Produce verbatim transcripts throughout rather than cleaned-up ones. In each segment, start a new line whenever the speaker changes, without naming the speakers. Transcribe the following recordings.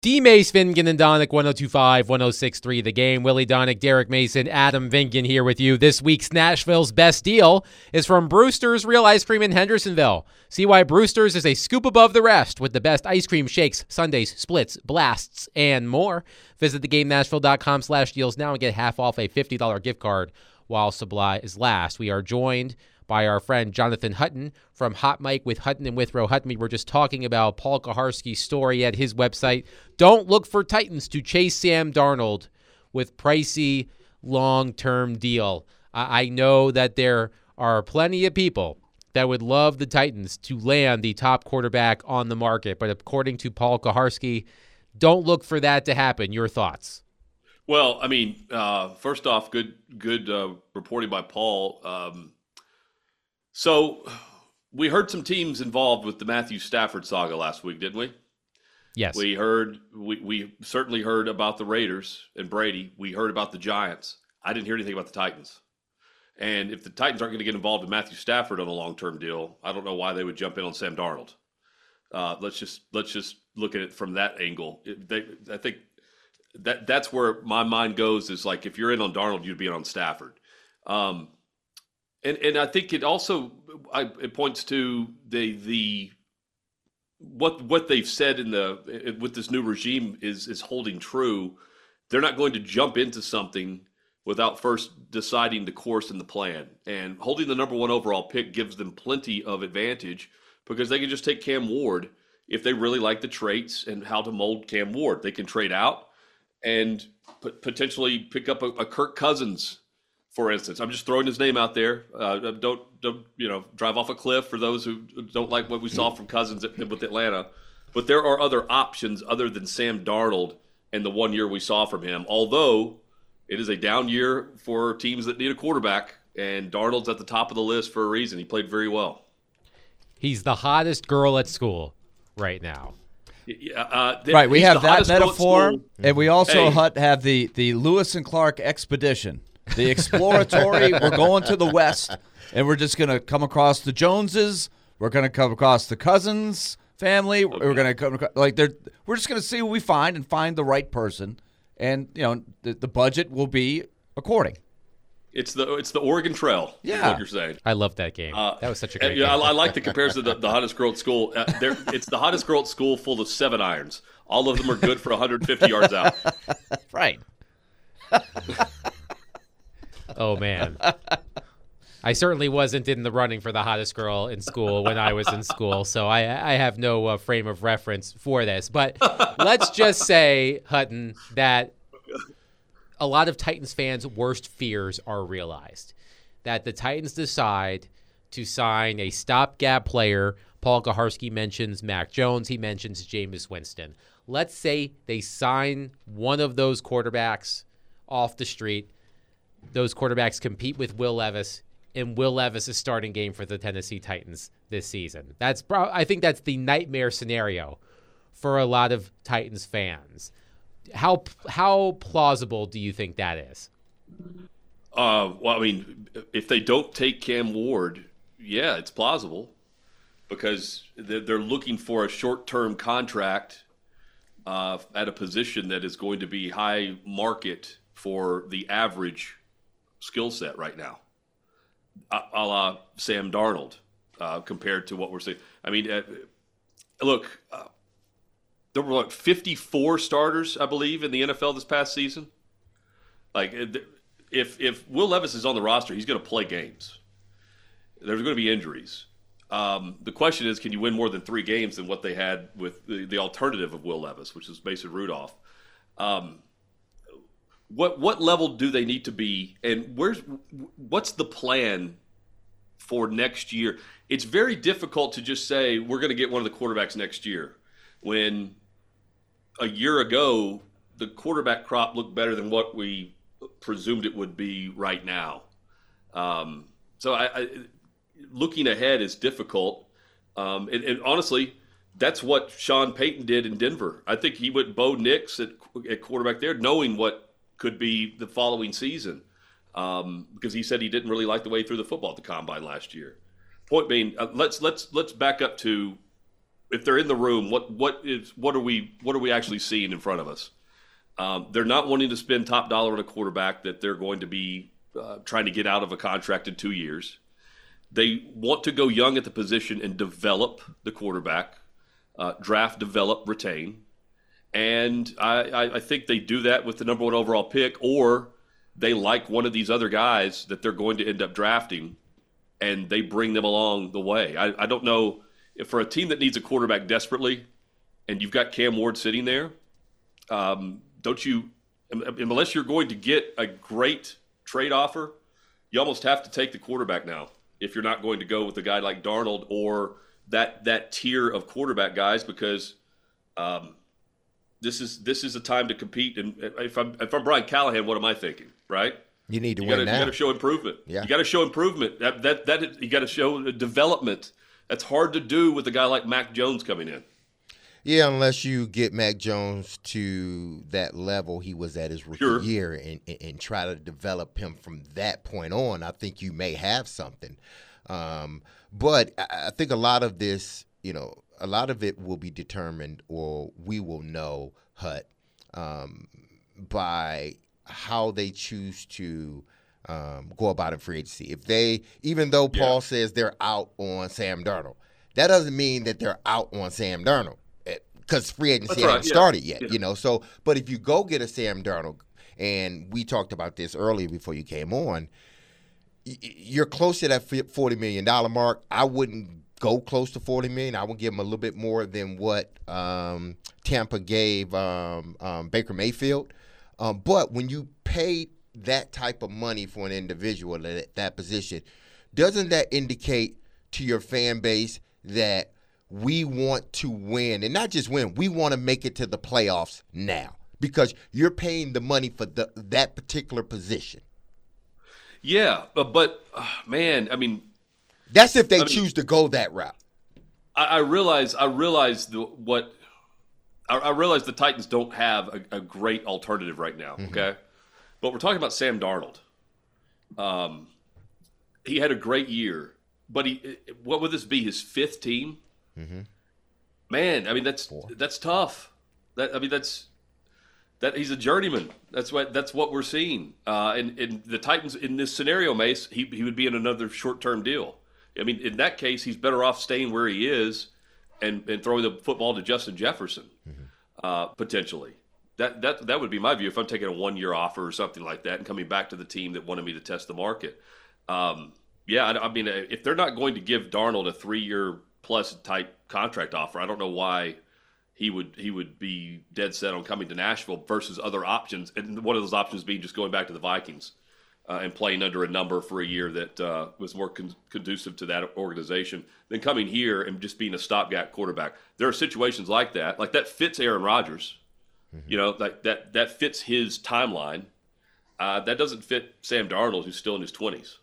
D. Mace, Vingan, and Donick, one oh two point five, one oh six point three The Game. Willie Donick, Derek Mason, Adam Vingan here with you. This week's Nashville's Best Deal is from Brewster's Real Ice Cream in Hendersonville. See why Brewster's is a scoop above the rest with the best ice cream, shakes, sundaes, splits, blasts, and more. Visit thegamenashville.com slash deals now and get half off a fifty dollars gift card while supply is last. We are joined by our friend Jonathan Hutton from Hot Mike with Hutton and Withrow Hutton. We were just talking about Paul Kuharsky's story at his website. Don't look for Titans to chase Sam Darnold with pricey long-term deal. I, I know that there are plenty of people that would love the Titans to land the top quarterback on the market, but according to Paul Kuharsky, don't look for that to happen. Your thoughts?
Well, I mean, uh, first off, good good uh, reporting by Paul. Um, So we heard some teams involved with the Matthew Stafford saga last week, didn't we?
Yes.
We heard we, we certainly heard about the Raiders and Brady. We heard about the Giants. I didn't hear anything about the Titans. And if the Titans aren't going to get involved with Matthew Stafford on a long-term deal, I don't know why they would jump in on Sam Darnold. Uh, let's just let's just look at it from that angle. It, they, I think that that's where my mind goes. Is like if you're in on Darnold, you'd be in on Stafford. Um, And and I think it also I, it points to the the what what they've said in the with this new regime is is holding true. They're not going to jump into something without first deciding the course and the plan. And holding the number one overall pick gives them plenty of advantage because they can just take Cam Ward if they really like the traits and how to mold Cam Ward. They can trade out and potentially pick up a, a Kirk Cousins. For instance, I'm just throwing his name out there. Uh, don't, don't, you know, drive off a cliff for those who don't like what we saw from Cousins at, with Atlanta. But there are other options other than Sam Darnold and the one year we saw from him. Although it is a down year for teams that need a quarterback, and Darnold's at the top of the list for a reason. He played very well.
He's the hottest girl at school right now.
Yeah, uh, th-
right, we have that
hottest girl at
metaphor,
school.
and we also
Hey.
hut- have the, the Lewis and Clark expedition. The exploratory, we're going to the west, and we're just going to come across the Joneses. We're going to come across the Cousins family.
Okay.
We're going to come across, like they're. We're just going to see what we find and find the right person, and you know the, the budget will be according.
It's the it's the Oregon Trail. Is
Yeah.
what you're saying.
I love that game.
Uh,
that was such a
Uh,
great
yeah,
game.
I, I like the comparison to the, the hottest girl at school. Uh, there- it's the hottest girl at school full of seven irons. All of them are good for one hundred fifty yards out.
Right.
Oh, man. I certainly wasn't in the running for the hottest girl in school when I was in school, so I, I have no uh, frame of reference for this. But let's just say, Hutton, that a lot of Titans fans' worst fears are realized. That the Titans decide to sign a stopgap player. Paul Kuharsky mentions Mac Jones. He mentions Jameis Winston. Let's say they sign one of those quarterbacks off the street. Those quarterbacks compete with Will Levis, and Will Levis is starting game for the Tennessee Titans this season. That's pro- I think that's the nightmare scenario for a lot of Titans fans. How how plausible do you think that is?
Uh, well, I mean, if they don't take Cam Ward, yeah, it's plausible because they're, they're looking for a short-term contract uh, at a position that is going to be high market for the average skill set right now, a, a la Sam Darnold, uh, compared to what we're seeing. I mean, uh, look, uh, there were like fifty-four starters, I believe, in the N F L this past season. Like, if if Will Levis is on the roster, he's going to play games. There's going to be injuries. Um, the question is, can you win more than three games than what they had with the, the alternative of Will Levis, which is Mason Rudolph? Um, What what level do they need to be, and where's what's the plan for next year? It's very difficult to just say we're going to get one of the quarterbacks next year when a year ago the quarterback crop looked better than what we presumed it would be right now. Um, so I, I, looking ahead is difficult, um, and, and honestly, that's what Sean Payton did in Denver. I think he went Bo Nix at, at quarterback there, knowing what could be the following season, um, because he said he didn't really like the way he threw the football at the combine last year. Point being, uh, let's let's let's back up to if they're in the room, what what is what are we what are we actually seeing in front of us? Um, they're not wanting to spend top dollar on a quarterback that they're going to be uh, trying to get out of a contract in two years. They want to go young at the position and develop the quarterback, uh, draft, develop, retain. And I, I, I think they do that with the number one overall pick, or they like one of these other guys that they're going to end up drafting, and they bring them along the way. I, I don't know if for a team that needs a quarterback desperately, and you've got Cam Ward sitting there, um, don't you, unless you're going to get a great trade offer, you almost have to take the quarterback now if you're not going to go with a guy like Darnold or that that tier of quarterback guys, because um, this is this is a time to compete. And if I'm if I'm Brian Callahan, what am I thinking? Right?
You need to
you
win
gotta,
now.
You got to show improvement.
Yeah.
You got to show improvement. That that that you got to show development. That's hard to do with a guy like Mac Jones coming in.
Yeah, unless you get Mac Jones to that level he was at his rookie
Sure.
year and, and, and try to develop him from that point on, I think you may have something. Um, but I, I think a lot of this, you know, a lot of it will be determined, or we will know, Hut, um, by how they choose to um, go about in free agency. If they, even though Paul
Yeah.
says they're out on Sam Darnold, that doesn't mean that they're out on Sam Darnold, because free agency
That's right,
hasn't
yeah.
started yet,
Yeah.
you know. So, but if you go get a Sam Darnold, and we talked about this earlier before you came on, y- you're close to that forty million dollars mark. I wouldn't go close to forty million dollars. I would give them a little bit more than what um, Tampa gave um, um, Baker Mayfield. Um, but when you pay that type of money for an individual at that position, doesn't that indicate to your fan base that we want to win, and not just win, we want to make it to the playoffs now, because you're paying the money for the, that particular position?
Yeah, but, but uh, man, I mean,
That's if they
I mean-
choose to go that route.
I, I realize I realize the, what I, I realize the Titans don't have a, a great alternative right now.
Mm-hmm.
Okay, but we're talking about Sam Darnold. Um, he had a great year, but he what would this be, his fifth team?
Mm-hmm.
Man, I mean that's that's tough. That I mean that's that he's a journeyman. That's what that's what we're seeing. Uh, and, and the Titans in this scenario, Mace, he he would be in another short term deal. I mean, in that case, he's better off staying where he is and, and throwing the football to Justin Jefferson, mm-hmm. uh, potentially. That that that would be my view if I'm taking a one year offer or something like that and coming back to the team that wanted me to test the market. Um, yeah, I, I mean, if they're not going to give Darnold a three year plus type contract offer, I don't know why he would he would be dead set on coming to Nashville versus other options, and one of those options being just going back to the Vikings uh, and playing under a number for a year that uh, was more con- conducive to that organization than coming here and just being a stopgap quarterback. There are situations like that, like that fits Aaron Rodgers. Mm-hmm. You know, like that that fits his timeline. Uh, that doesn't fit Sam Darnold, who's still in his twenties.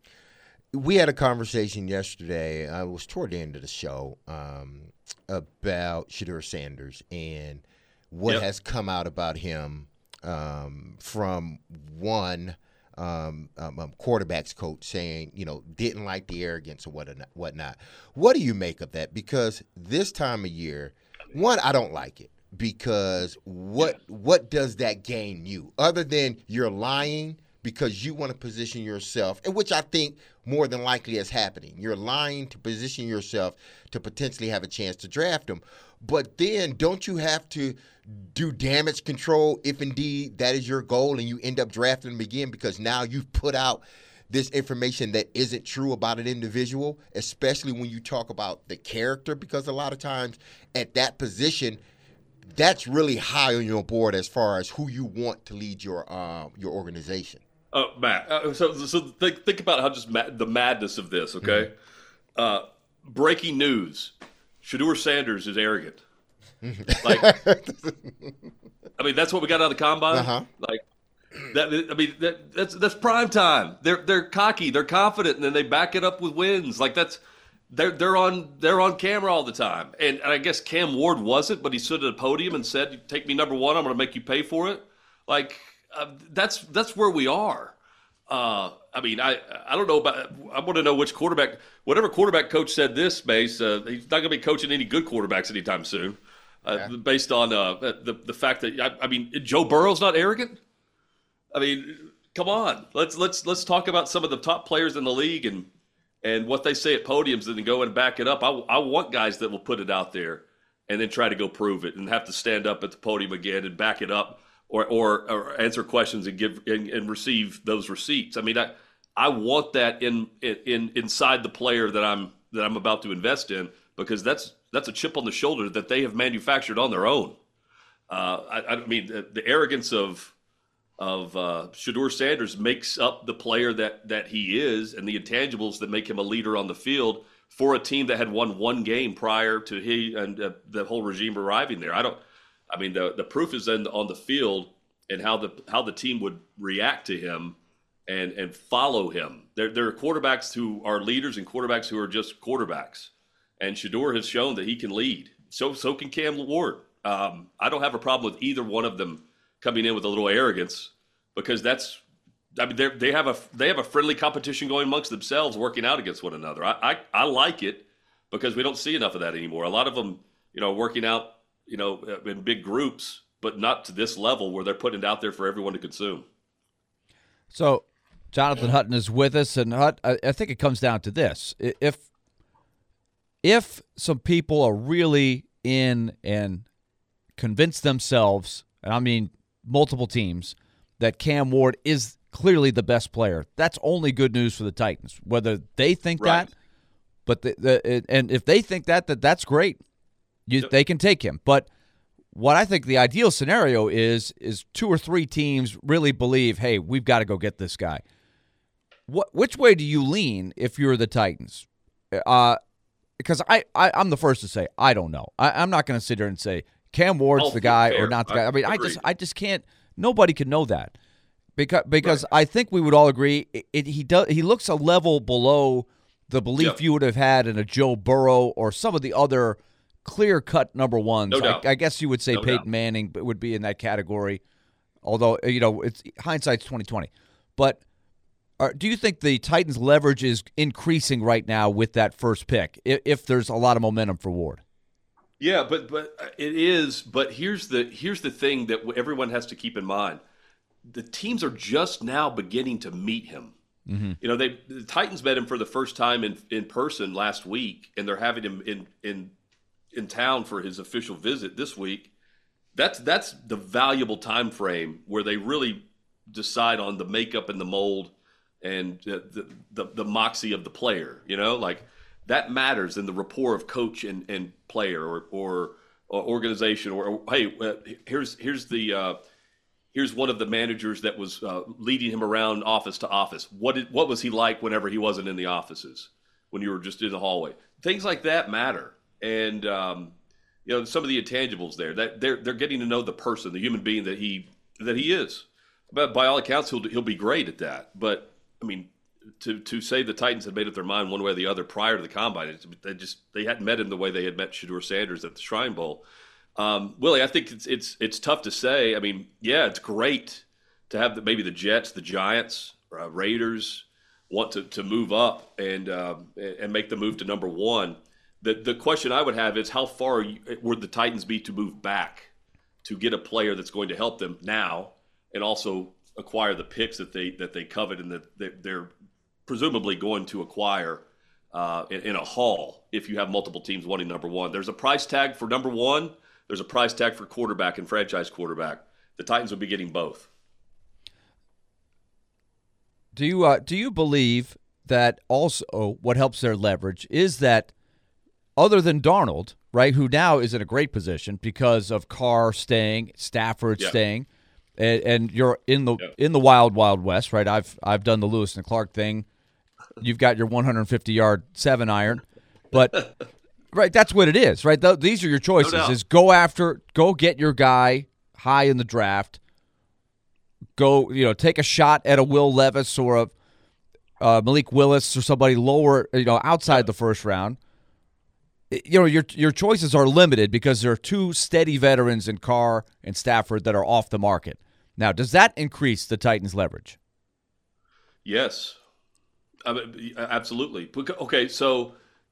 We had a conversation yesterday. I was toward the end of the show um, about Shedeur Sanders and what
Yep.
has come out about him um, from one um, um, um, quarterback's coach saying, you know, didn't like the arrogance or what whatnot. What do you make of that? Because this time of year, one, I don't like it, because what what does that gain you other than you're lying because you want to position yourself, and which I think more than likely is happening. You're lying to position yourself to potentially have a chance to draft him. But then don't you have to do damage control if indeed that is your goal and you end up drafting him again, because now you've put out this information that isn't true about an individual, especially when you talk about the character, because a lot of times at that position, that's really high on your board as far as who you want to lead your um, your organization.
Uh, Matt, uh, so so think, think about how just mad, the madness of this, okay? Mm-hmm. Uh, breaking news: Shedeur Sanders is arrogant. Like, I mean, that's what we got out of the combine.
Uh-huh.
Like that. I mean, that, that's that's prime time. They're they're cocky, they're confident, and then they back it up with wins. Like that's they're they're on they're on camera all the time. And, and I guess Cam Ward wasn't, but he stood at a podium and said, "Take me number one. I'm going to make you pay for it." Like. Uh, that's that's where we are. Uh, I mean, I I don't know about. I want to know which quarterback. Whatever quarterback coach said this, Mace, uh, he's not going to be coaching any good quarterbacks anytime soon. Uh, yeah. Based on uh, the the fact that I, I mean, Joe Burrow's not arrogant. I mean, come on, let's let's let's talk about some of the top players in the league and and what they say at podiums, and then go and back it up. I I want guys that will put it out there and then try to go prove it and have to stand up at the podium again and back it up. Or, or or answer questions and give and, and receive those receipts. I mean, I I want that in in inside the player that I'm that I'm about to invest in, because that's that's a chip on the shoulder that they have manufactured on their own. Uh, I, I mean, the, the arrogance of of uh, Shedeur Sanders makes up the player that that he is, and the intangibles that make him a leader on the field for a team that had won one game prior to he and uh, the whole regime arriving there. I don't. I mean, the the proof is in, on the field and how the how the team would react to him and and follow him. There there are quarterbacks who are leaders and quarterbacks who are just quarterbacks. And Shedeur has shown that he can lead. So so can Cam Ward. Um, I don't have a problem with either one of them coming in with a little arrogance, because that's I mean they they have a they have a friendly competition going amongst themselves, working out against one another. I I, I like it, because we don't see enough of that anymore. A lot of them, you know, working out, you know, in big groups, but not to this level where they're putting it out there for everyone to consume.
So Jonathan Hutton is with us, and Hut, I, I think it comes down to this. If if some people are really in and convince themselves, and I mean multiple teams, that Cam Ward is clearly the best player, that's only good news for the Titans. Whether they think right. that, but the, the, and if they think that, that that's great. You, they can take him. But what I think the ideal scenario is is two or three teams really believe, hey, we've got to go get this guy. What? Which way do you lean if you're the Titans? Uh, because I, I, I'm the first to say, I don't know. I, I'm not going to sit there and say Cam Ward's
oh,
the guy
fair.
or not the guy. I mean,
Agreed.
I just I just can't – nobody can know that. Because because right. I think we would all agree it, it, he does he looks a level below the belief yep. you would have had in a Joe Burrow or some of the other – clear-cut number ones.
No doubt.
I, I guess you would say
no
Peyton
doubt.
Manning would be in that category, although, you know, it's hindsight's twenty twenty. But are, do you think the Titans' leverage is increasing right now with that first pick, if, if there's a lot of momentum for Ward?
Yeah, but but it is. But here's the here's the thing that everyone has to keep in mind: the teams are just now beginning to meet him. Mm-hmm. You know, they the Titans met him for the first time in in person last week, and they're having him in in. in town for his official visit this week. That's that's the valuable time frame where they really decide on the makeup and the mold and the the, the, the moxie of the player. You know, like that matters in the rapport of coach and, and player or, or or organization. Or, or hey, here's here's the uh, here's one of the managers that was uh, leading him around office to office. What did, what was he like whenever he wasn't in the offices, when you were just in the hallway? Things like that matter. And um, you know, some of the intangibles there, that they're they're getting to know the person, the human being that he that he is. But by all accounts, he'll he'll be great at that. But I mean, to to say the Titans had made up their mind one way or the other prior to the combine, they just they hadn't met him the way they had met Shedeur Sanders at the Shrine Bowl. Um, Willie, I think it's it's it's tough to say. I mean, yeah, it's great to have the, maybe the Jets, the Giants, uh, Raiders want to to move up and uh, and make the move to number one. The the question I would have is, how far would the Titans be to move back to get a player that's going to help them now, and also acquire the picks that they that they covet and that they're presumably going to acquire uh, in, in a haul if you have multiple teams wanting number one. There's a price tag for number one. There's a price tag for quarterback and franchise quarterback. The Titans would be getting both.
Do you uh, do you believe that also what helps their leverage is that, other than Darnold, right, who now is in a great position because of Carr staying, Stafford yeah. staying, and, and you're in the yeah. in the wild, wild west, right? I've I've done the Lewis and Clark thing. You've got your one hundred fifty yard seven iron, but right, that's what it is, right? Th- these are your choices: no is go after, go get your guy high in the draft, go, you know, take a shot at a Will Levis or a uh, Malik Willis or somebody lower, you know, outside yeah. the first round. You know, your your choices are limited because there are two steady veterans in Carr and Stafford that are off the market. Now, does that increase the Titans' leverage?
Yes, I mean, absolutely. Okay, so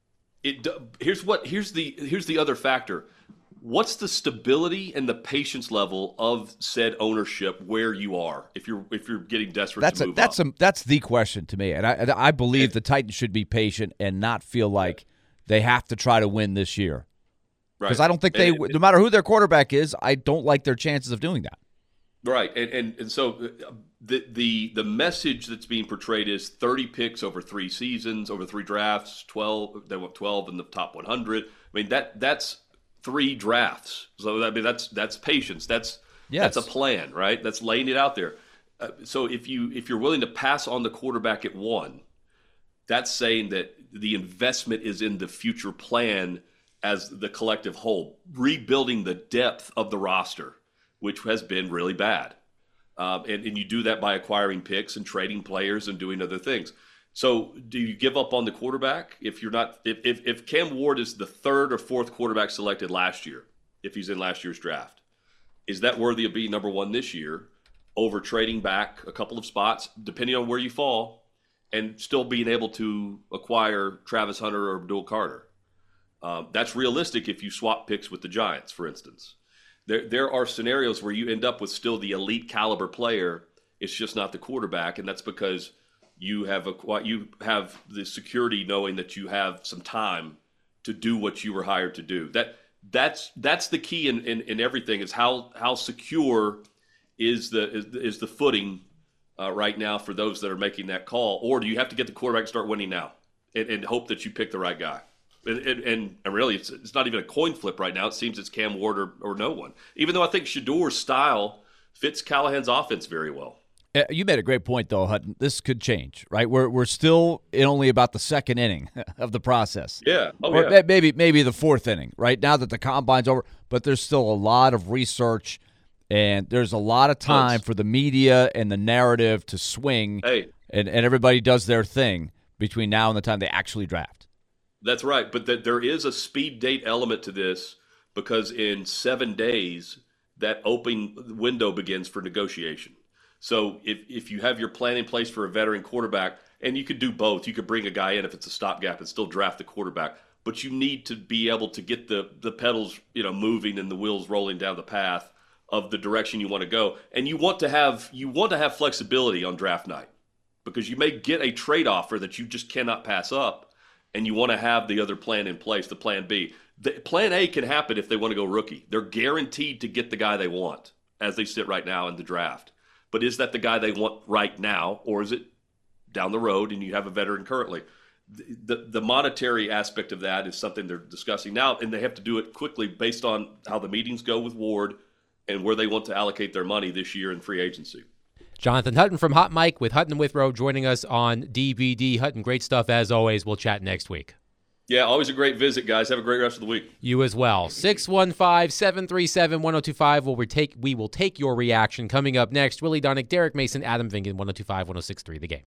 it here's what here's the here's the other factor. What's the stability and the patience level of said ownership where you are if you're if you're getting desperate
that's
to
a,
move
that's
up?
A, that's the question to me, and I I believe the Titans should be patient and not feel like they have to try to win this year. Because
Right.
I don't think they,
And it-
no matter who their quarterback is, I don't like their chances of doing that.
Right, and and and so uh, the the the message that's being portrayed is thirty picks over three seasons, over three drafts, twelve. They want twelve in the top one hundred. I mean that that's three drafts. So I mean that's that's patience. That's
Yes.
that's a plan, right? That's laying it out there. Uh, so if you if you're willing to pass on the quarterback at one, that's saying that the investment is in the future plan as the collective whole, rebuilding the depth of the roster, which has been really bad. Um, and, and you do that by acquiring picks and trading players and doing other things. So do you give up on the quarterback if you're not if, if, if Cam Ward is the third or fourth quarterback selected last year, if he's in last year's draft, is that worthy of being number one this year over trading back a couple of spots, depending on where you fall, and still being able to acquire Travis Hunter or Abdul Carter? Um, that's realistic if you swap picks with the Giants, for instance. There, there are scenarios where you end up with still the elite caliber player. It's just not the quarterback, and that's because you have a you have the security knowing that you have some time to do what you were hired to do. That that's that's the key in, in, in everything is how how secure is the is, is the footing uh, right now for those that are making that call, or do you have to get the quarterback and start winning now and, and hope that you pick the right guy? And, and, and really, it's, it's not even a coin flip right now. It seems it's Cam Ward or, or no one. Even though I think Shadour's style fits Callahan's offense very well.
Uh, You made a great point, though, Hutton. This could change, right? We're we're still in only about the second inning of the process.
Yeah. Oh,
or
yeah.
ma- maybe maybe the fourth inning, right? Now that the combine's over, but there's still a lot of research, and there's a lot of time
Tons.
for the media and the narrative to swing,
Hey.
and, and everybody does their thing between now and the time they actually draft.
That's right, but that there is a speed date element to this because in seven days that open window begins for negotiation. So if if you have your plan in place for a veteran quarterback, and you could do both, you could bring a guy in if it's a stopgap and still draft the quarterback, but you need to be able to get the the pedals, you know, moving and the wheels rolling down the path of the direction you want to go, and you want to have you want to have flexibility on draft night because you may get a trade offer that you just cannot pass up. And you want to have the other plan in place, the plan B. The plan A can happen if they want to go rookie. They're guaranteed to get the guy they want as they sit right now in the draft. But is that the guy they want right now, or is it down the road and you have a veteran currently? The, the, the monetary aspect of that is something they're discussing now, and they have to do it quickly based on how the meetings go with Ward and where they want to allocate their money this year in free agency.
Jonathan Hutton from Hot Mike with Hutton Withrow joining us on D B D. Hutton, great stuff as always. We'll chat next week.
Yeah, always a great visit, guys. Have a great rest of the week.
You as well. six one five, seven three seven, one oh two five. We'll retake, we will take your reaction coming up next. Willie Donick, Derek Mason, Adam Vingan, one oh two five, one oh six three, The Game.